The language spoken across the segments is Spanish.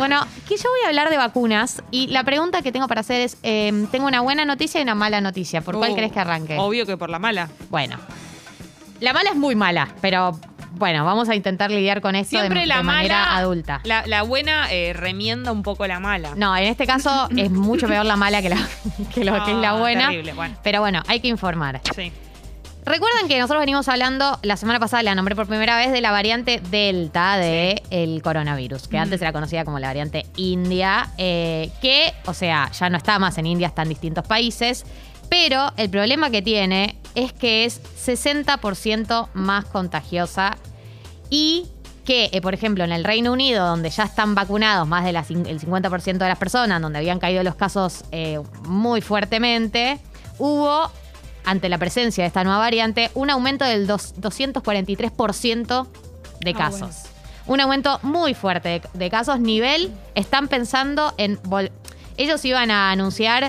Bueno, que yo voy a hablar de vacunas y la pregunta que tengo para hacer es, tengo una buena noticia y una mala noticia. ¿Por cuál querés que arranque? Obvio que por la mala. Bueno, la mala es muy mala, pero bueno, vamos a intentar lidiar con esto Siempre de la manera mala, adulta. La buena remienda un poco la mala. No, en este caso es mucho peor la mala que lo que es la buena. Terrible, bueno. Pero bueno, hay que informar. Sí. Recuerdan que nosotros venimos hablando, la semana pasada la nombré por primera vez, de la variante Delta del coronavirus, que antes era conocida como la variante India, que, o sea, ya no está más en India, está en distintos países, pero el problema que tiene es que es 60% más contagiosa y que, por ejemplo, en el Reino Unido, donde ya están vacunados más del 50% de las personas, donde habían caído los casos muy fuertemente, hubo, ante la presencia de esta nueva variante, un aumento del 243% de casos. Bueno. Un aumento muy fuerte de casos. Nivel, están pensando en... Ellos iban a anunciar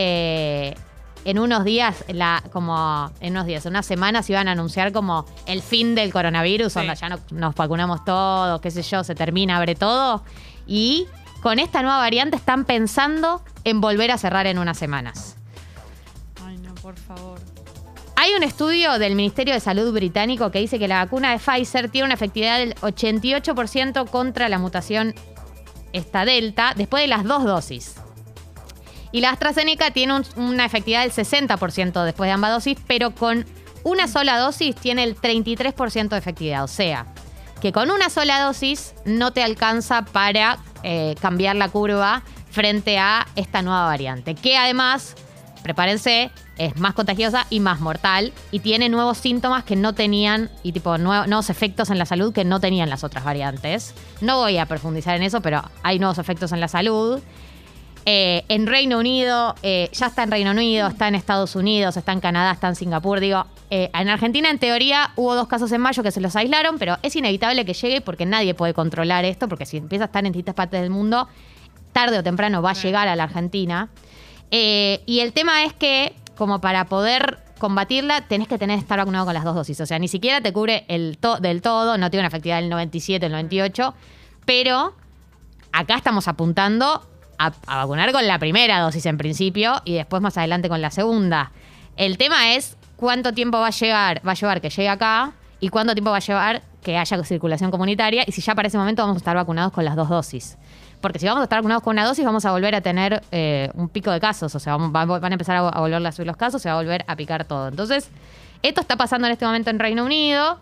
en unos días, en unas semanas iban a anunciar como el fin del coronavirus, Sí. donde ya nos vacunamos todos, qué sé yo, se termina, abre todo. Y con esta nueva variante están pensando en volver a cerrar en unas semanas. Ay, no, por favor. Hay un estudio del Ministerio de Salud británico que dice que la vacuna de Pfizer tiene una efectividad del 88% contra la mutación esta Delta después de las 2 dosis. Y la AstraZeneca tiene una efectividad del 60% después de ambas dosis, pero con una sola dosis tiene el 33% de efectividad. O sea, que con una sola dosis no te alcanza para cambiar la curva frente a esta nueva variante, que además, prepárense, es más contagiosa y más mortal y tiene nuevos síntomas que no tenían y tipo nuevos efectos en la salud que no tenían las otras variantes. No voy a profundizar en eso, pero hay nuevos efectos en la salud. En Reino Unido, ya está en Reino Unido, está en Estados Unidos, está en Canadá, está en Singapur. Digo, en Argentina, en teoría, hubo 2 casos en mayo que se los aislaron, pero es inevitable que llegue porque nadie puede controlar esto, porque si empieza a estar en distintas partes del mundo, tarde o temprano va a llegar a la Argentina. Y el tema es que, como para poder combatirla, tenés que estar vacunado con las 2 dosis. O sea, ni siquiera te cubre del todo, no tiene una efectividad del 97, el 98, pero acá estamos apuntando a vacunar con la primera dosis en principio y después más adelante con la segunda. El tema es cuánto tiempo va a llevar que llegue acá y cuánto tiempo va a llevar que haya circulación comunitaria y si ya para ese momento vamos a estar vacunados con las 2 dosis. Porque si vamos a estar vacunados con una dosis vamos a volver a tener un pico de casos. O sea, van a empezar a volver a subir los casos, se va a volver a picar todo. Entonces, esto está pasando en este momento en Reino Unido,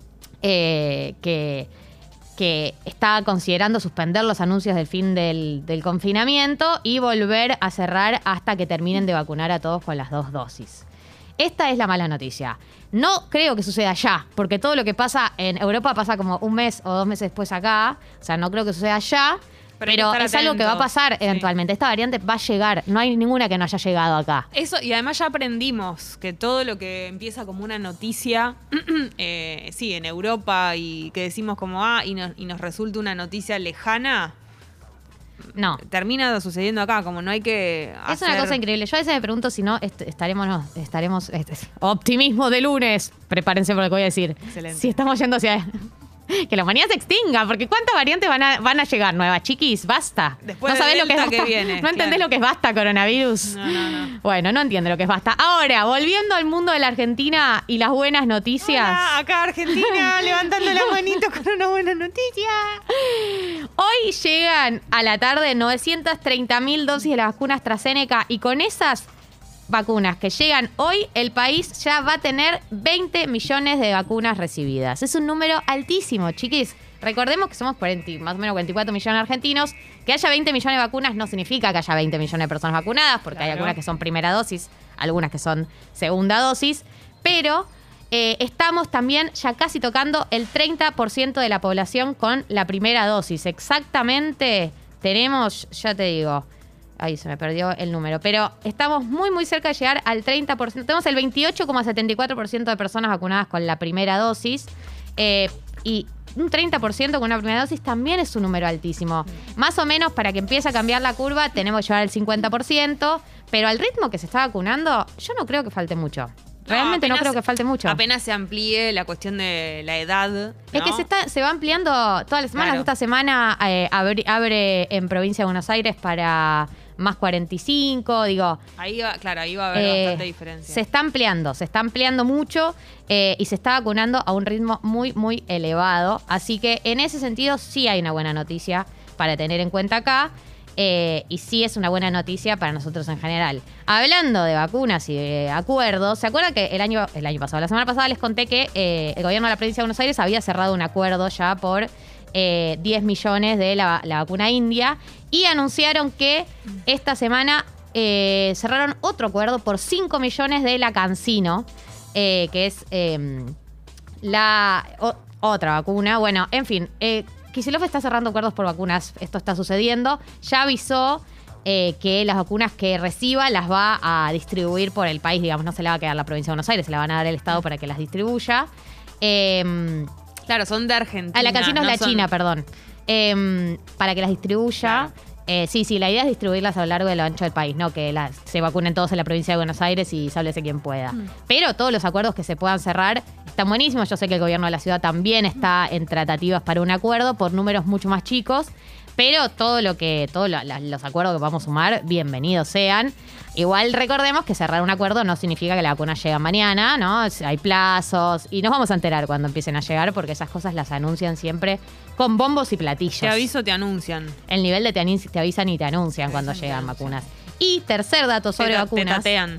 que está considerando suspender los anuncios del fin del confinamiento y volver a cerrar hasta que terminen de vacunar a todos con las 2 dosis. Esta es la mala noticia. No creo que suceda ya, porque todo lo que pasa en Europa pasa como 1 mes o 2 meses después acá. O sea, no creo que suceda ya, pero es algo que va a pasar eventualmente. Esta variante va a llegar. No hay ninguna que no haya llegado acá. Eso, y además ya aprendimos que todo lo que empieza como una noticia, sí, en Europa, y que decimos como, y nos resulta una noticia lejana, No. termina sucediendo acá, como no hay que Es una cosa increíble. Yo a veces me pregunto si no estaremos optimismo de lunes. Prepárense por lo que voy a decir. Excelente. Si estamos yendo hacia... Que la humanidad se extinga, porque ¿cuántas variantes van a llegar nuevas, chiquis? Basta. Después no de sabés lo que es Delta basta. que viene, No entendés claro. lo que es basta, coronavirus. No. Bueno, no entiende lo que es basta. Ahora, volviendo al mundo de la Argentina y las buenas noticias. Hola, acá Argentina levantando la manito con una buena noticia. Hoy llegan a la tarde 930.000 dosis de la vacuna AstraZeneca y con esas vacunas que llegan hoy, el país ya va a tener 20 millones de vacunas recibidas. Es un número altísimo, chiquis. Recordemos que somos más o menos 44 millones de argentinos. Que haya 20 millones de vacunas no significa que haya 20 millones de personas vacunadas, porque hay algunas que son primera dosis, algunas que son segunda dosis, pero estamos también ya casi tocando el 30% de la población con la primera dosis. Exactamente tenemos, ya te digo... Ahí se me perdió el número. Pero estamos muy, muy cerca de llegar al 30%. Tenemos el 28,74% de personas vacunadas con la primera dosis. Y un 30% con una primera dosis también es un número altísimo. Más o menos, para que empiece a cambiar la curva, tenemos que llevar el 50%. Pero al ritmo que se está vacunando, yo no creo que falte mucho. Realmente no creo que falte mucho. Apenas se amplíe la cuestión de la edad, ¿no? Es que se va ampliando todas las semanas. Claro. Esta semana abre en Provincia de Buenos Aires para más 45, digo. Ahí va a haber bastante diferencia. Se está ampliando mucho y se está vacunando a un ritmo muy, muy elevado. Así que en ese sentido sí hay una buena noticia para tener en cuenta acá. Y sí es una buena noticia para nosotros en general. Hablando de vacunas y de acuerdos, ¿se acuerdan que el año pasado, la semana pasada les conté que el gobierno de la provincia de Buenos Aires había cerrado un acuerdo ya por 10 millones de la vacuna india y anunciaron que esta semana cerraron otro acuerdo por 5 millones de la CanSino, que es otra vacuna. Bueno, en fin, Kicillof está cerrando acuerdos por vacunas. Esto está sucediendo. Ya avisó que las vacunas que reciba las va a distribuir por el país. Digamos, no se le va a quedar la provincia de Buenos Aires, se la van a dar el Estado para que las distribuya. Claro, son de Argentina. La CanSino es la China, perdón. Para que las distribuya. Claro. Sí, la idea es distribuirlas a lo largo y a lo ancho del país, no que se vacunen todos en la provincia de Buenos Aires y sálvese quien pueda. Pero todos los acuerdos que se puedan cerrar están buenísimos. Yo sé que el gobierno de la ciudad también está en tratativas para un acuerdo por números mucho más chicos, pero todos los acuerdos que vamos a sumar, bienvenidos sean. Igual recordemos que cerrar un acuerdo no significa que la vacuna llega mañana, ¿no? Hay plazos y nos vamos a enterar cuando empiecen a llegar porque esas cosas las anuncian siempre con bombos y platillos. Te aviso, te anuncian. El nivel de te avisan y te anuncian cuando llegan vacunas. Y tercer dato sobre vacunas. Te tatean.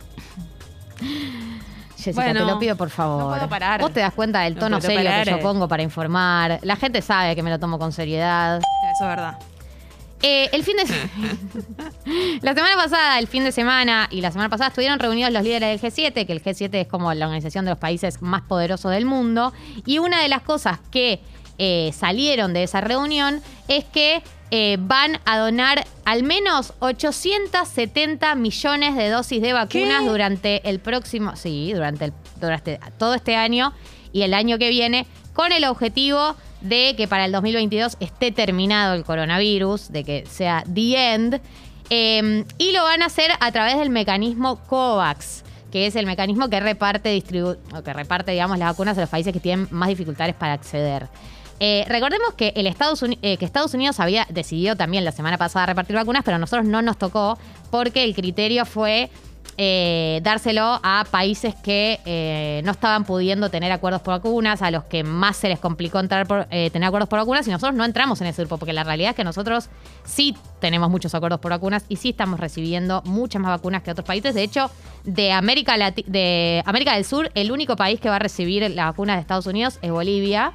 Jessica, Bueno, te lo pido por favor. no puedo parar. Vos te das cuenta del tono puedo serio parar. que yo pongo para informar. La gente sabe que me lo tomo con seriedad. Eso es verdad. El fin de La semana pasada, el fin de semana y la semana pasada estuvieron reunidos los líderes del G7, que el G7 es como la organización de los países más poderosos del mundo. Y una de las cosas que salieron de esa reunión es que van a donar al menos 870 millones de dosis de vacunas durante el próximo, durante todo este año y el año que viene, con el objetivo de que para el 2022 esté terminado el coronavirus, de que sea the end, y lo van a hacer a través del mecanismo COVAX, que es el mecanismo que reparte, digamos, las vacunas a los países que tienen más dificultades para acceder. Recordemos que Estados Unidos había decidido también la semana pasada repartir vacunas, pero a nosotros no nos tocó porque el criterio fue dárselo a países que no estaban pudiendo tener acuerdos por vacunas, a los que más se les complicó tener acuerdos por vacunas, y nosotros no entramos en ese grupo, porque la realidad es que nosotros sí tenemos muchos acuerdos por vacunas y sí estamos recibiendo muchas más vacunas que otros países. De hecho, de América del Sur, el único país que va a recibir la vacuna de Estados Unidos es Bolivia.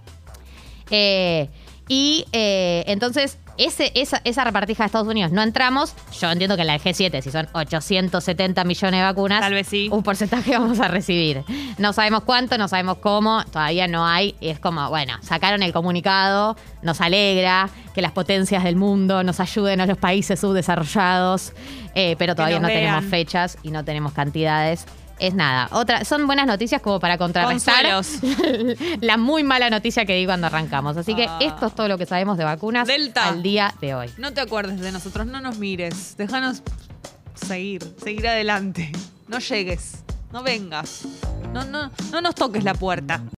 Entonces, esa repartija de Estados Unidos no entramos. Yo entiendo que en la G7, si son 870 millones de vacunas, tal vez sí, un porcentaje vamos a recibir. No sabemos cuánto, no sabemos cómo, todavía no hay. Y es como, bueno, sacaron el comunicado, nos alegra que las potencias del mundo nos ayuden a los países subdesarrollados, pero todavía no tenemos fechas y no tenemos cantidades. Es nada. Son buenas noticias como para contrarrestar la muy mala noticia que di cuando arrancamos. Así que esto es todo lo que sabemos de vacunas al día de hoy. No te acuerdes de nosotros, no nos mires. Déjanos seguir adelante. No llegues, no vengas. No nos toques la puerta.